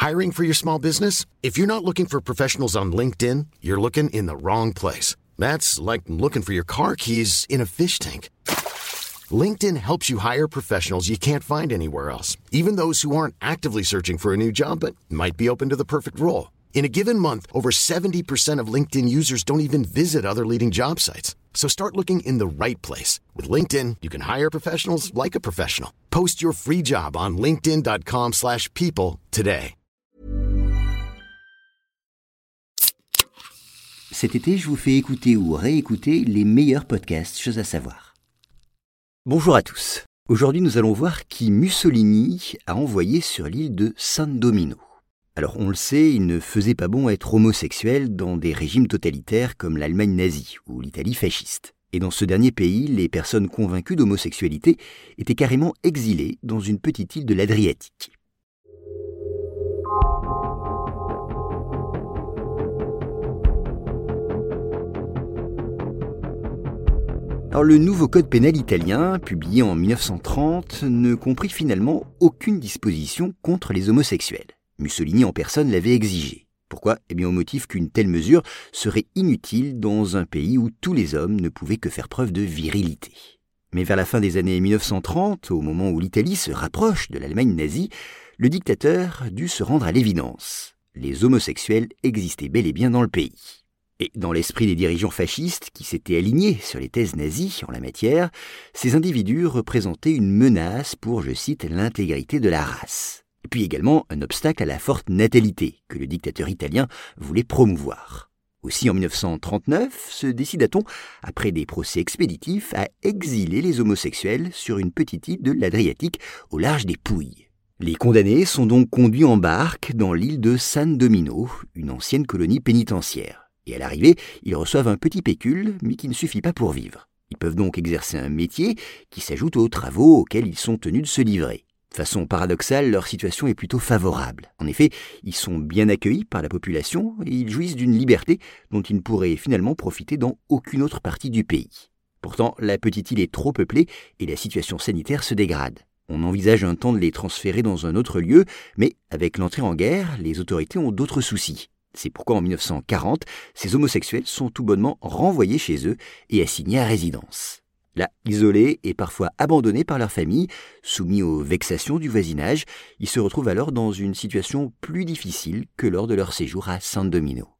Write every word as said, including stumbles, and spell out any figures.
Hiring for your small business? If you're not looking for professionals on LinkedIn, you're looking in the wrong place. That's like looking for your car keys in a fish tank. LinkedIn helps you hire professionals you can't find anywhere else, even those who aren't actively searching for a new job but might be open to the perfect role. In a given month, over seventy percent of LinkedIn users don't even visit other leading job sites. So start looking in the right place. With LinkedIn, you can hire professionals like a professional. Post your free job on linkedin.com slash people today. Cet été, je vous fais écouter ou réécouter les meilleurs podcasts Choses à savoir. Bonjour à tous. Aujourd'hui, nous allons voir qui Mussolini a envoyé sur l'île de San Domino. Alors, on le sait, il ne faisait pas bon être homosexuel dans des régimes totalitaires comme l'Allemagne nazie ou l'Italie fasciste. Et dans ce dernier pays, les personnes convaincues d'homosexualité étaient carrément exilées dans une petite île de l'Adriatique. Alors, le nouveau code pénal italien, publié en dix-neuf cent trente, ne comprit finalement aucune disposition contre les homosexuels. Mussolini en personne l'avait exigé. Pourquoi ? Eh bien au motif qu'une telle mesure serait inutile dans un pays où tous les hommes ne pouvaient que faire preuve de virilité. Mais vers la fin des années dix-neuf cent trente, au moment où l'Italie se rapproche de l'Allemagne nazie, le dictateur dut se rendre à l'évidence. Les homosexuels existaient bel et bien dans le pays. Et dans l'esprit des dirigeants fascistes qui s'étaient alignés sur les thèses nazies en la matière, ces individus représentaient une menace pour, je cite, l'intégrité de la race. Et puis également un obstacle à la forte natalité que le dictateur italien voulait promouvoir. Aussi en dix-neuf cent trente-neuf se décida-t-on, après des procès expéditifs, à exiler les homosexuels sur une petite île de l'Adriatique au large des Pouilles. Les condamnés sont donc conduits en barque dans l'île de San Domino, une ancienne colonie pénitentiaire. Et à l'arrivée, ils reçoivent un petit pécule, mais qui ne suffit pas pour vivre. Ils peuvent donc exercer un métier qui s'ajoute aux travaux auxquels ils sont tenus de se livrer. De façon paradoxale, leur situation est plutôt favorable. En effet, ils sont bien accueillis par la population et ils jouissent d'une liberté dont ils ne pourraient finalement profiter dans aucune autre partie du pays. Pourtant, la petite île est trop peuplée et la situation sanitaire se dégrade. On envisage un temps de les transférer dans un autre lieu, mais avec l'entrée en guerre, les autorités ont d'autres soucis. C'est pourquoi en dix-neuf cent quarante, ces homosexuels sont tout bonnement renvoyés chez eux et assignés à résidence. Là, isolés et parfois abandonnés par leur famille, soumis aux vexations du voisinage, ils se retrouvent alors dans une situation plus difficile que lors de leur séjour à San Domino.